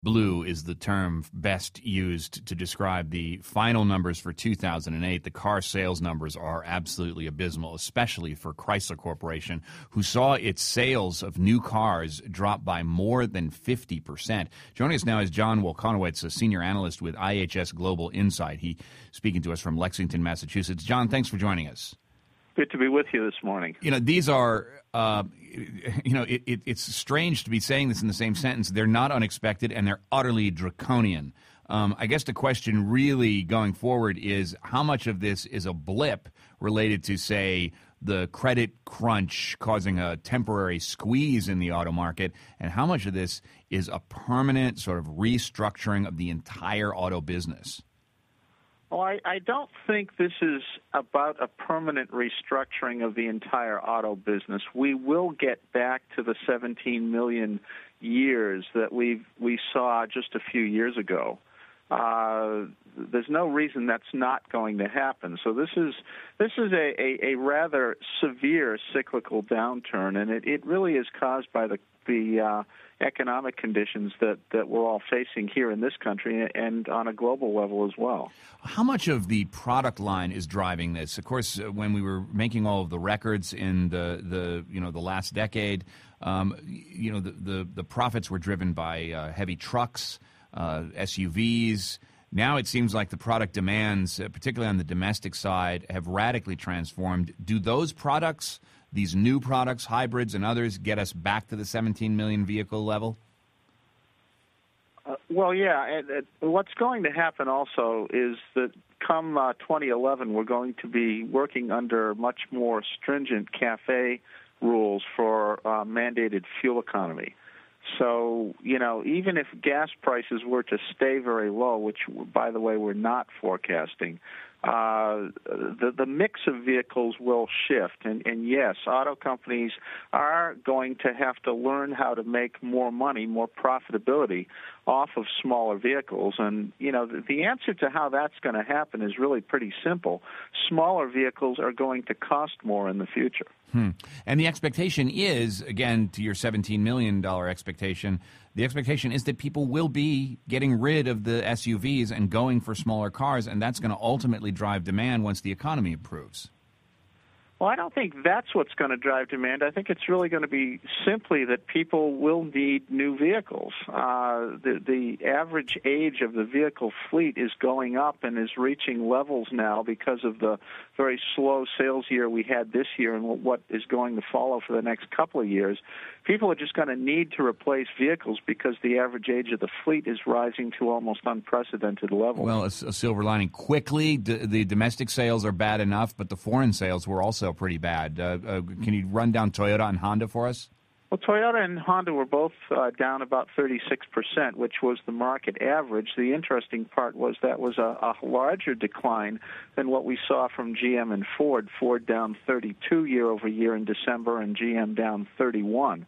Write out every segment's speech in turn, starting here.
Blue is the term best used to describe the final numbers for 2008. The car sales numbers are absolutely abysmal, especially for Chrysler Corporation, who saw its sales of new cars drop by more than 50%. Joining us now is John Wolkonowitz, a senior analyst with IHS Global Insight. He's speaking to us from Lexington, Massachusetts. John, thanks for joining us. Good to be with you this morning. These are, it's strange to be saying this in the same sentence. They're not unexpected, and they're utterly draconian. I guess the question really going forward is how much of this is a blip related to, say, the credit crunch causing a temporary squeeze in the auto market, and how much of this is a permanent sort of restructuring of the entire auto business? Well, I don't think this is about a permanent restructuring of the entire auto business. We will get back to the 17 million years that we saw just a few years ago. There's no reason that's not going to happen. So this is a rather severe cyclical downturn, and it really is caused by the economic conditions that we're all facing here in this country and on a global level as well. How much of the product line is driving this? Of course, when we were making all of the records in the last decade, the profits were driven by heavy trucks, SUVs. Now it seems like the product demands, particularly on the domestic side, have radically transformed. Do those products, these new products, hybrids and others, get us back to the 17 million vehicle level? Well, yeah. What's going to happen also is that come 2011, we're going to be working under much more stringent CAFE rules for mandated fuel economy. So, even if gas prices were to stay very low, which, by the way, we're not forecasting, the mix of vehicles will shift. And yes, auto companies are going to have to learn how to make more money, more profitability off of smaller vehicles. And, the answer to how that's going to happen is really pretty simple. Smaller vehicles are going to cost more in the future. And the expectation is, again, to your $17 million expectation, the expectation is that people will be getting rid of the SUVs and going for smaller cars, and that's going to ultimately drive demand once the economy improves. Well, I don't think that's what's going to drive demand. I think it's really going to be simply that people will need new vehicles. The average age of the vehicle fleet is going up and is reaching levels now because of the very slow sales year we had this year and what is going to follow for the next couple of years. People are just going to need to replace vehicles because the average age of the fleet is rising to almost unprecedented levels. Well, a silver lining. Quickly, the domestic sales are bad enough, but the foreign sales were also pretty bad. Can you run down Toyota and Honda for us? Well, Toyota and Honda were both down about 36%, which was the market average. The interesting part was that was a larger decline than what we saw from GM and Ford. Ford down 32 year over year in December and GM down 31.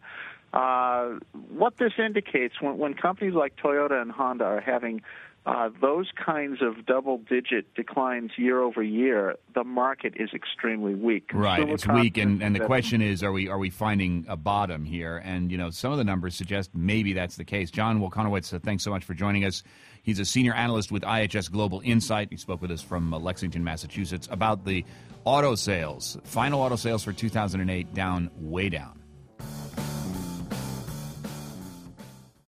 What this indicates, when companies like Toyota and Honda are having those kinds of double-digit declines year over year, the market is extremely weak. Right, it's weak, and the question is, are we finding a bottom here? And, some of the numbers suggest maybe that's the case. John Wolkonowitz, thanks so much for joining us. He's a senior analyst with IHS Global Insight. He spoke with us from Lexington, Massachusetts, about the auto sales, final auto sales for 2008, way down.